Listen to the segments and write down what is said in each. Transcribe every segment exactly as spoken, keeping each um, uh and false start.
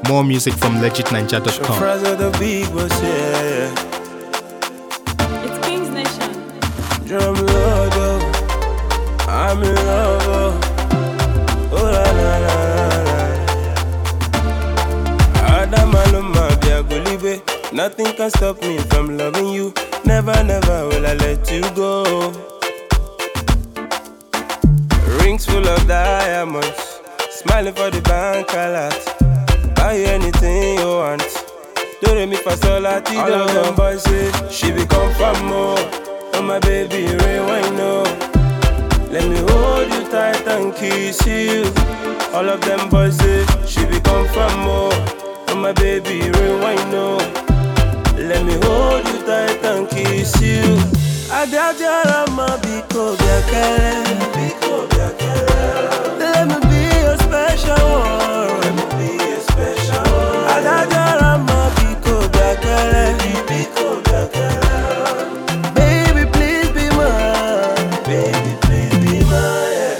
More music from legit ninja dot com. The big boss, yeah. It's King's Nation. Drum Lord, oh. I'm in love, oh. Oh la la la la. Adamaluma biagolibe. Nothing can stop me from loving you. Never, never will I let you go. Rings full of diamonds, smiling for the bank a lot. Buy you anything you want. Do re mi fa sol la ti do. All of them boys say she become from more. Oh my baby, rewind no. Let me hold you tight and kiss you. All of them boys say she become from more. Oh my baby, rewind no. Let me hold you tight and kiss you. Adajara ma biko biakele, biko biakele. Let me be your special one. Let me be your special one. Adajara ma biko biakele, biko biakele. Baby, please be mine. Baby, please be mine.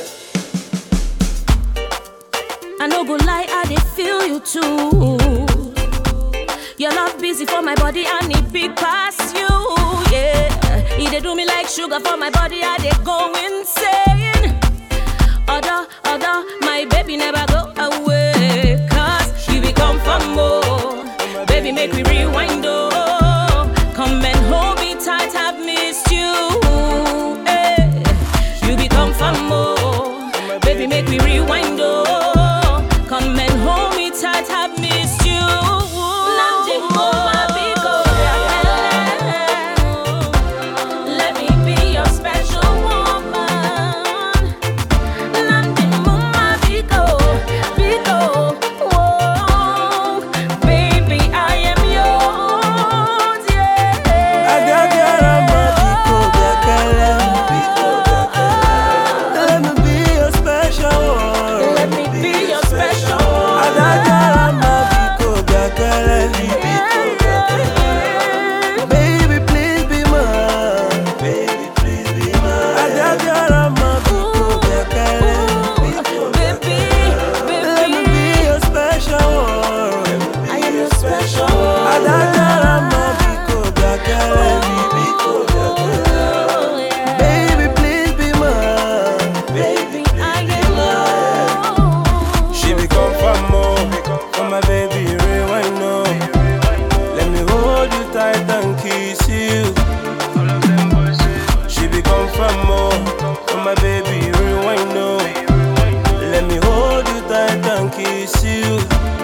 I no go lie, I dey feel you too. Your love busy for my body, I need big past you, yeah. It dey do me like sugar for my body, I dey go insane. Other, other, my baby never go away. Cause you become for more. Baby, make me rewind, oh. Come and hold me tight, I've missed you, eh. You become for more. Baby, make me rewind, oh. Come and hold me tight, I've missed you. Let me be your special woman. Nandi mama biko, biko, whoa. Baby, I am yours, yeah. Adajara ma biko biakele, biko biakele. Let me be your special one. Let me be your special one. Adajara ma biko biakele, biko biakele. Baby, please be mine. Baby, please be mine. Adajara ma biko biakele, biko Baby, biakele. Let me baby, be your special one. I am your special one. Adajara ma biko biakele, biko biakele. Oh, yeah. Baby, please be mine. Baby, I am yours. She become for more. Oh my baby, rewind no. Let me hold you tight and kiss you. She become for more. Oh my baby, rewind no. Let me hold you tight and kiss you.